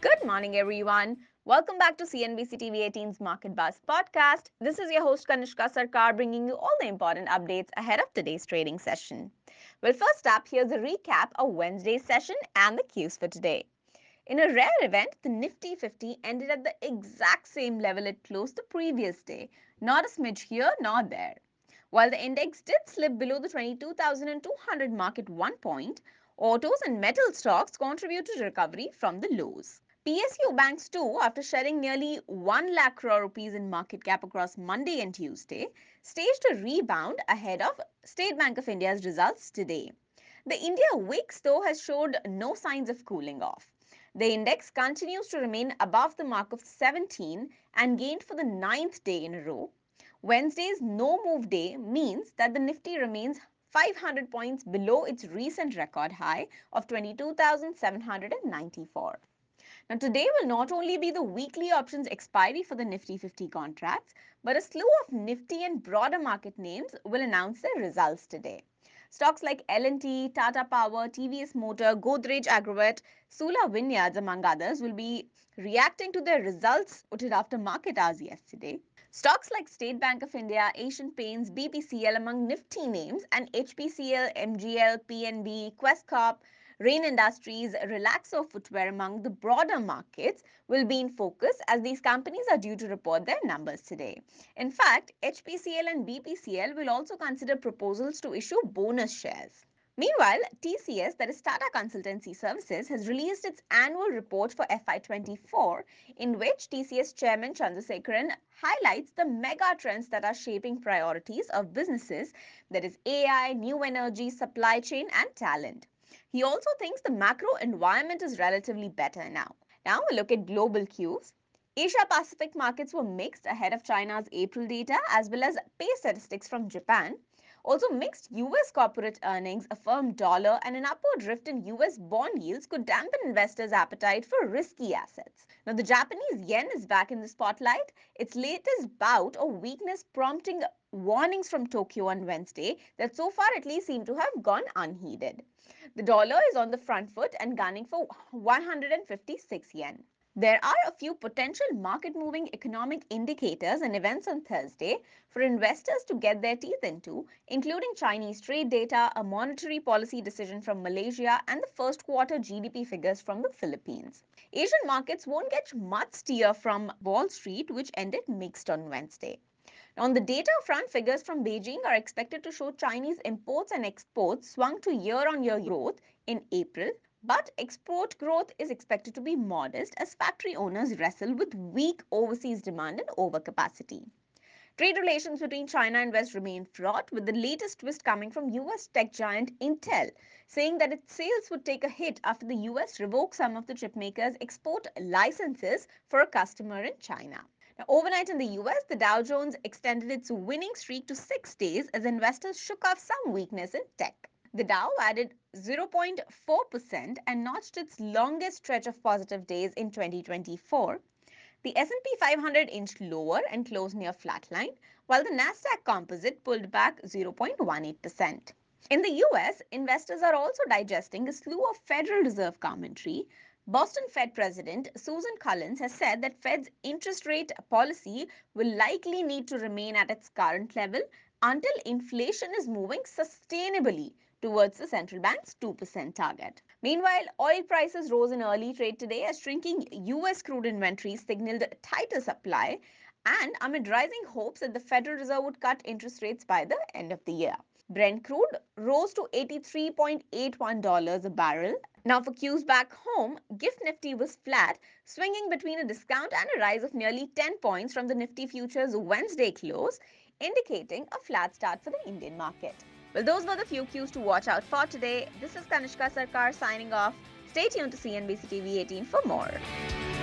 Good morning, everyone. Welcome back to CNBC TV 18's Market Buzz podcast. This is your host Kanishka Sarkar bringing you all the important updates ahead of today's trading session. Well, first up, here's a recap of Wednesday's session and the cues for today. In a rare event, the Nifty 50 ended at the exact same level it closed the previous day, not a smidge here nor there. While the index did slip below the 22,200 mark at one point, autos and metal stocks contributed to recovery from the lows. PSU banks too, after shedding nearly 1 lakh crore rupees in market cap across Monday and Tuesday, staged a rebound ahead of State Bank of India's results today. The India VIX though has showed no signs of cooling off. The index continues to remain above the mark of 17 and gained for the ninth day in a row. Wednesday's no move day means that the Nifty remains 500 points below its recent record high of 22,794. Now, today will not only be the weekly options expiry for the Nifty 50 contracts, but a slew of Nifty and broader market names will announce their results today. Stocks like L&T, Tata Power, TVS Motor, Godrej Agrovet, Sula Vineyards, among others, will be reacting to their results put after market hours yesterday. Stocks like State Bank of India, Asian Paints, BPCL among Nifty names, and HPCL, MGL, PNB, Quest Corp, Rain Industries, Relaxo Footwear among the broader markets will be in focus as these companies are due to report their numbers today. In fact, HPCL and BPCL will also consider proposals to issue bonus shares. Meanwhile, TCS, that is Tata Consultancy Services, has released its annual report for FY24, in which TCS Chairman Chandrasekaran highlights the mega trends that are shaping priorities of businesses, that is AI, new energy, supply chain, and talent. He also thinks the macro environment is relatively better now. Now we look at global cues. Asia Pacific markets were mixed ahead of China's April data as well as pay statistics from Japan. Also, mixed US corporate earnings, a firm dollar, and an upward drift in US bond yields could dampen investors' appetite for risky assets. Now, the Japanese yen is back in the spotlight, its latest bout of weakness prompting warnings from Tokyo on Wednesday that so far at least seem to have gone unheeded. The dollar is on the front foot and gunning for 156 yen. There are a few potential market moving economic indicators and events on Thursday for investors to get their teeth into, including Chinese trade data, a monetary policy decision from Malaysia, and the first quarter GDP figures from the Philippines. Asian markets won't get much steer from Wall Street, which ended mixed on Wednesday. On the data front, figures from Beijing are expected to show Chinese imports and exports swung to year-on-year growth in April, but export growth is expected to be modest as factory owners wrestle with weak overseas demand and overcapacity. Trade relations between China and West remain fraught, with the latest twist coming from US tech giant Intel, saying that its sales would take a hit after the US revoked some of the chipmakers' export licenses for a customer in China. Now, overnight in the US, the Dow Jones extended its winning streak to 6 days as investors shook off some weakness in tech. The Dow added 0.4% and notched its longest stretch of positive days in 2024. The S&P 500 inched lower and closed near flatline, while the Nasdaq Composite pulled back 0.18%. In the US, investors are also digesting a slew of Federal Reserve commentary. Boston Fed President Susan Collins has said that Fed's interest rate policy will likely need to remain at its current level until inflation is moving sustainably towards the central bank's 2% target. Meanwhile, oil prices rose in early trade today as shrinking US crude inventories signaled tighter supply and amid rising hopes that the Federal Reserve would cut interest rates by the end of the year. Brent crude rose to $83.81 a barrel. Now for cues back home, GIFT Nifty was flat, swinging between a discount and a rise of nearly 10 points from the Nifty futures Wednesday close, indicating a flat start for the Indian market. Well, those were the few cues to watch out for today. This is Kanishka Sarkar signing off. Stay tuned to CNBC TV 18 for more.